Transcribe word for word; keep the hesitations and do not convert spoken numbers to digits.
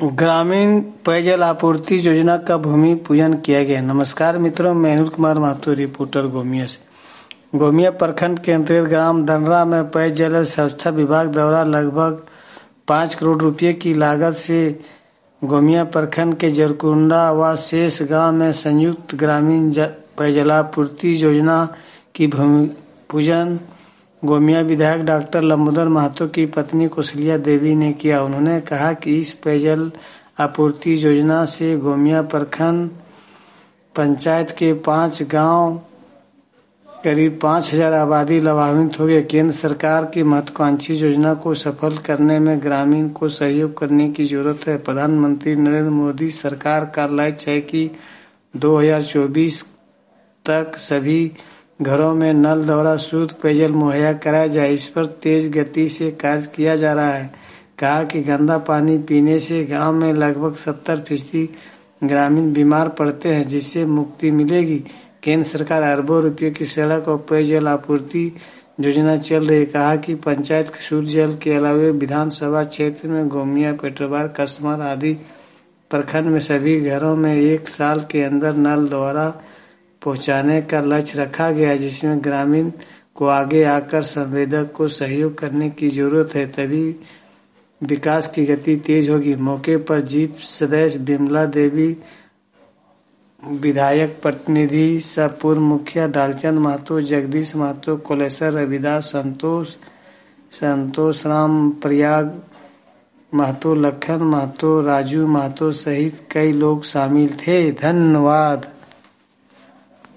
ग्रामीण पेयजल आपूर्ति योजना का भूमि पूजन किया गया। नमस्कार मित्रों, मैं अनिल कुमार महतो, रिपोर्टर गोमिया से। गोमिया प्रखंड के अंतर्गत ग्राम दनरा में पेयजल व्यवस्था विभाग द्वारा लगभग पाँच करोड़ रुपए की लागत से गोमिया प्रखंड के जरकुंडा व शेष गांव में संयुक्त ग्रामीण पेयजलापूर्ति योजना की भूमि पूजन गोमिया विधायक डॉक्टर लंबोदर महतो की पत्नी कौशल्या देवी ने किया। उन्होंने कहा कि इस पेयजल आपूर्ति योजना से गोमिया प्रखंड पंचायत के पांच गांव करीब पाँच हजार आबादी लाभान्वित हो गए। केंद्र सरकार की महत्वाकांक्षी योजना को सफल करने में ग्रामीण को सहयोग करने की जरूरत है। प्रधानमंत्री नरेंद्र मोदी सरकार का लक्ष्य है कि दो हजार चौबीस तक सभी घरों में नल द्वारा शुद्ध पेयजल मुहैया कराया जाए। इस पर तेज गति से कार्य किया जा रहा है। कहा कि गंदा पानी पीने से गांव में लगभग सत्तर फीसदी ग्रामीण बीमार पड़ते हैं, जिससे मुक्ति मिलेगी। केंद्र सरकार अरबों रुपये की सड़क और पेयजल आपूर्ति योजना चल रही है। कहा कि पंचायत शुद्ध जल के अलावा विधानसभा क्षेत्र में गोमिया, पेट्रोबार, कसमर आदि प्रखंड में सभी घरों में एक साल के अंदर नल द्वारा पहुंचाने का लक्ष्य रखा गया है, जिसमें ग्रामीण को आगे आकर संवेदक को सहयोग करने की जरूरत है, तभी विकास की गति तेज होगी। मौके पर जीप सदस्य बिमला देवी, विधायक प्रतिनिधि सह पूर्व मुखिया ढालचंद महतो, जगदीश महतो, कोलेश्वर रविदास, संतोष संतोष राम प्रयाग महतो, लखन महतो, राजू महतो सहित कई लोग शामिल थे। धन्यवाद।